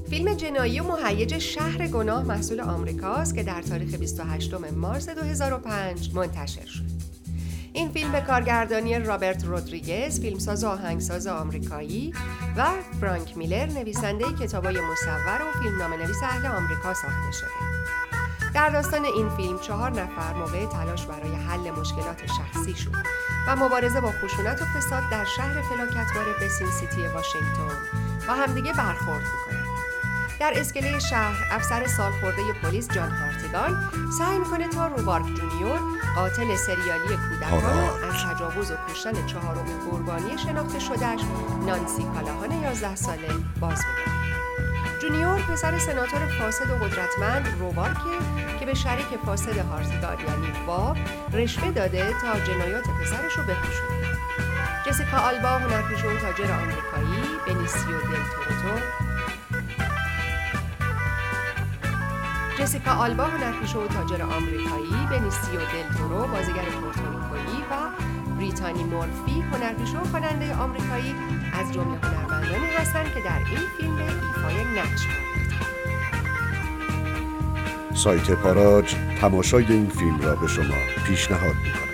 فیلم جنایی و مهیج شهر گناه محصول آمریکاست که در تاریخ 28 مارس 2005 منتشر شد. این فیلم به کارگردانی رابرت رودریگز، فیلمساز و آهنگساز آمریکایی، و فرانک میلر، نویسنده کتابای مصور و فیلمنامه‌نویس اهل آمریکا ساخته شده. در داستان این فیلم 4 نفر موقع تلاش برای حل مشکلات شخصیشون و مبارزه با خشونت و فساد در شهر فلاکتبار بسین سیتی واشنگتن با همدیگه برخورد میکنن. در اسکله شهر افسر سالخورده پلیس جان هارتیگان سعی میکنه تا روبارک جونیور، قاتل سریالی کودکان، از تجاوز و کشتن 4مین قربانی شناخته شدهش نانسی کالاهان 11 ساله باز بگیره. جونیور پسر سناتور فاسد و قدرتمند روبارکه که به شریک فاسد هارتیگان یعنی باب رشوه داده تا جنایات پسرش رو بپوشونه. جسیکا آلبا هنرپیشه و تاجر آمریکایی، بنیسیو دل تورو بازیگر پورتوریکویی و بریتانی مورفی هنرپیشه و خواننده آمریکایی از جمله هنرمندانی هستند که در این فیلم به ایفای نقش پرداختند. سایت پاراج تماشای این فیلم را به شما پیشنهاد می‌کند.